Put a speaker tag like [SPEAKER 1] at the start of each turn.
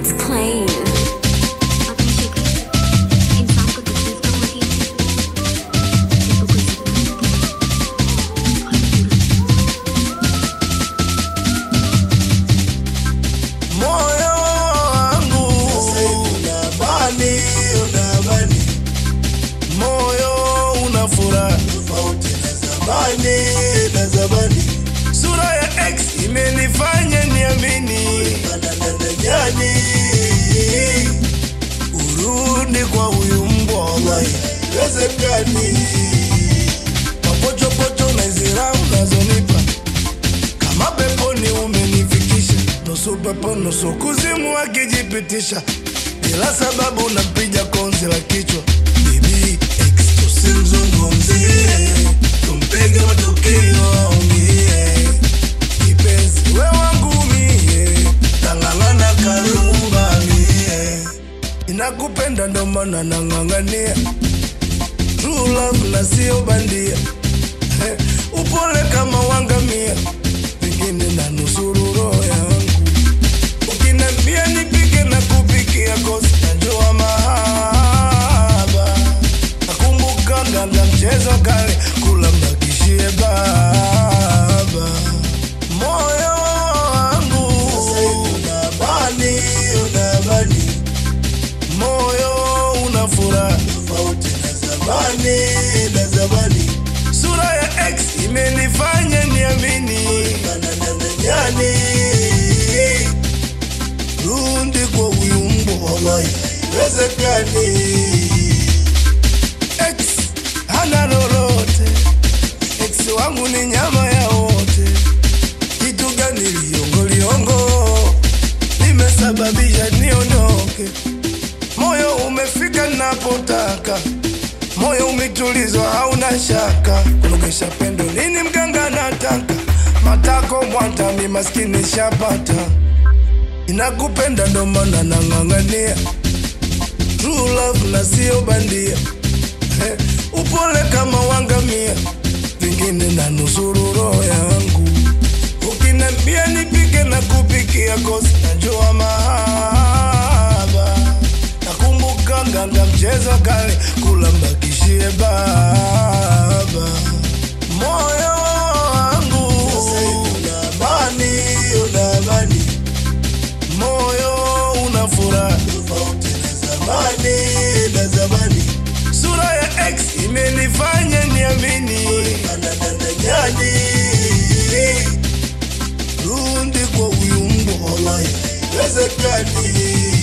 [SPEAKER 1] It's clean.
[SPEAKER 2] Na zamani sura ya X imenifanya niamini jani urudi kwa huyu mbwa wallahi wezekani mapochopocho na zira unazonipa kama peponi umenifikisha nusu pepo nusu kuzimu akijipitisha bila sababu napiga konzi la kichwa bibi X tusimzungumzie tumpige matukio mie kipenzi we wangu mie tangangana karumba mie inakupenda ndo maana nangangania true love na sio bandia upole kama wangamia vingine na nusuru roho yangu ukinambia nipike na kupikia kosi najua mahaba nakumbuka nganga mchezo kale kula mbakishie baba moyo wangu unabani moyo unafuraha tofauti na zamani sura ya X imenifanya niamini jani rundi kwa huyu mbwa wallahi wezekani X hana lolote X wangu ni nyama ya wote kitu gani liongo limesababisha niondoke moyo umefika napotaka moyo umetulizwa hauna shaka kunogesha pendo nini mganga nataka matako mwantami maskini shapata inakupenda ndo maana nangangania true love na sio bandia upole kama wangamia vingine na nusuru roho yangu ukinambia nipike na kupikia kosi najua mahaba nakumbuka nganga mchezo kale kula mbakishie baba moyo wangu unabani moyo unafuraha tofauti na zamani sura ya X imenifanya niamini jani rundi kwa huyu mbwa wallahi wezekani